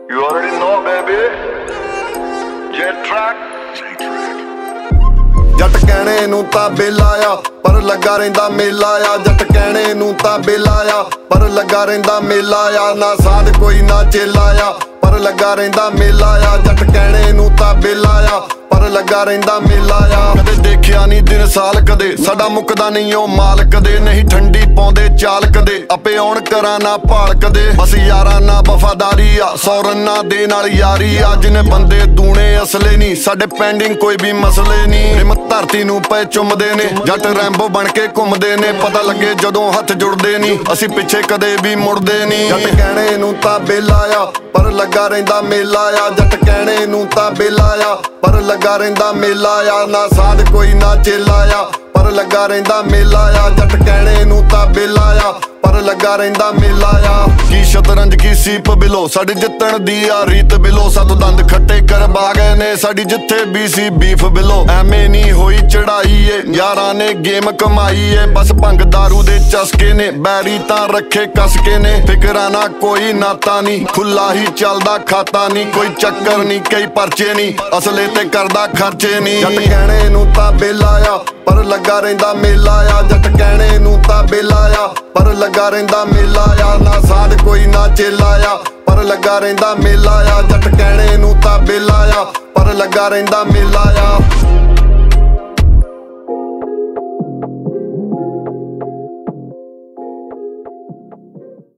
You already know, baby. J-Track. ਜੱਟ ਕਹਿਣੇ ਨੂੰ ਤਾਂ ਬੇਲਾ ਆ ਪਰ ਲੱਗਾ ਰਹਿੰਦਾ ਮੇਲਾ ਆ। ਜੱਟ ਕਹਿਣੇ ਨੂੰ ਤਾਂ ਬੇਲਾ ਆ ਪਰ ਲੱਗਾ ਰਹਿੰਦਾ ਮੇਲਾ ਆ। ਨਾ ਸਾਧ ਕੋਈ ਨਾ ਚੇਲਾ ਆ ਪਰ ਲੱਗਾ ਰਹਿੰਦਾ ਮੇਲਾ ਆ। ਜੱਟ ਕਹਿਣੇ ਨੂੰ ਤਾਂ ਬੇਲਾ ਆ ਪਰ ਲੱਗਾ ਰਹਿੰਦਾ ਮੇਲਾ ਆ। ਕਦੇ ਦੇਖਿਆ ਨਹੀਂ ਦਿਨ ਸਾਲ ਕਦੇ ਸਾਡਾ ਮੁੱਕਦਾ ਨਹੀਂ ਉਹ ਮਾਲ ਕਦੇ। ਨਹੀਂ ਠੰਡੀ ਪਾਉਂਦੇ ਚਾਲ ਕਦੇ ਆਪੇ ਆਉਣ ਕਰਾਂ ਨਾ ਭਾਲ ਕਦੇ। ਬਸ ਯਾਰਾਂ ਨਾਲ ਵਫਾਦਾਰੀ ਆ 100 ਰੰਨਾਂ ਦੇ ਨਾਲ ਯਾਰੀ ਆ। ਜਿਨੇ ਬੰਦੇ ਦੂਣੇ ਅਸਲੇ ਨਹੀਂ ਸਾਡੇ ਪੈਂਡਿੰਗ ਕੋਈ ਵੀ ਮਸਲੇ ਨਹੀਂ। ਹਿੰਮਤ ਧਰਤੀ ਨੂੰ ਪਏ ਚੁੰਮਦੇ ਨੇ ਜੱਟ ਰੈਂਬੋ ਬਣ ਕੇ ਘੁੰਮਦੇ ਨੇ। ਪਤਾ ਲੱਗੇ ਜਦੋਂ ਹੱਥ ਜੁੜਦੇ ਨਹੀਂ ਅਸੀਂ ਪਿੱਛੇ ਕਦੇ ਵੀ ਮੁੜਦੇ ਨਹੀਂ। ਜੱਟ ਕਹਿਣੇ ਨੂੰ ਤਾਂ ਬੇਲਾ ਆ ਪਰ ਲੱਗਾ ਰਹਿੰਦਾ ਮੇਲਾ ਆ। ਜੱਟ ਕਹਿਣੇ ਨੂੰ ਤਾਂ ਬੇਲਾ ਆ ਪਰ ਲੱਗਾ ਰਹਿੰਦਾ ਮੇਲਾ ਆ। ਨਾ ਸਾਧ ਕੋਈ ਨਾ ਚੇਲਾ ਆ ਪਰ ਲੱਗਾ ਰਹਿੰਦਾ ਮੇਲਾ ਆ। ਜੱਟ ਕਹਿਣੇ ਨੂੰ ਤਾਂ ਬੇਲਾ ਆ ਪਰ ਲੱਗਾ ਰਹਿੰਦਾ ਮੇਲਾ ਆ। ਕੀ ਸ਼ਤਰੰਜ ਕੀ ਸੀਪ ਬਿਲੋ ਸਾਡੀ ਜਿੱਤਣ ਦੀ ਆ ਰੀਤ ਬਿਲੋ। ਸੱਤ ਦੰਦ ਖੱਟੇ ਕਰਵਾ ਗਏ ਨੇ ਸਾਡੀ ਜਿੱਥੇ ਵੀ ਸੀ ਬੀਫ ਬਿਲੋ। ਐਵੇਂ ਨਹੀਂ ਹੋਈ ਚੜਾਈ ਏ ਯਾਰਾਂ ਨੇ ਗੇਮ ਕਮਾਈ ਏ। ਬਸ ਭੰਗ ਦਾਰੂ ਦੇ ਚਸਕੇ ਨੇ ਬੈਰੀ ਤਾਂ ਰੱਖੇ ਕਸ ਕੇ ਨੇ। ਫਿਕਰਾਂ ਨਾ ਕੋਈ ਨਾਤਾ ਨਹੀਂ ਖੁੱਲਾ ਹੀ ਚੱਲਦਾ ਖਾਤਾ ਨਹੀਂ। ਕੋਈ ਚੱਕਰ ਨਹੀਂ ਕਈ ਪਰਚੇ ਨਹੀਂ ਅਸਲੇ ਤੇ ਕਰਦਾ ਖਰਚੇ ਨਹੀਂ। ਜੱਟ ਕਹਿਣੇ ਨੂੰ ਤਾਂ ਬੇਲਾ ਆ ਪਰ ਲੱਗਾ ਰਹਿੰਦਾ ਮੇਲਾ ਆ। ਜੱਟ ਕਹਿਣੇ ਨੂੰ ਤਾਂ ਬੇਲਾ ਆ ਪਰ ਲੱਗਾ ਰਹਿੰਦਾ ਮੇਲਾ ਆ। ਨਾ ਸਾਧ ਕੋਈ ਨਾ ਚੇਲਾ ਆ ਪਰ ਲੱਗਾ ਰਹਿੰਦਾ ਮੇਲਾ ਆ। ਜੱਟ ਕਹਿਣੇ ਨੂੰ ਤਾਂ ਬੇਲਾ ਆ ਪਰ ਲੱਗਾ ਰਹਿੰਦਾ ਮੇਲਾ ਆ।